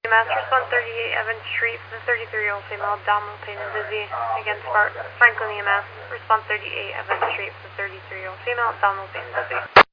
EMS, respond 38 Evans Street for the 33-year-old female, abdominal pain and dizzy. Against Franklin EMS, respond 38 Evans Street for the 33-year-old female, abdominal pain and dizzy.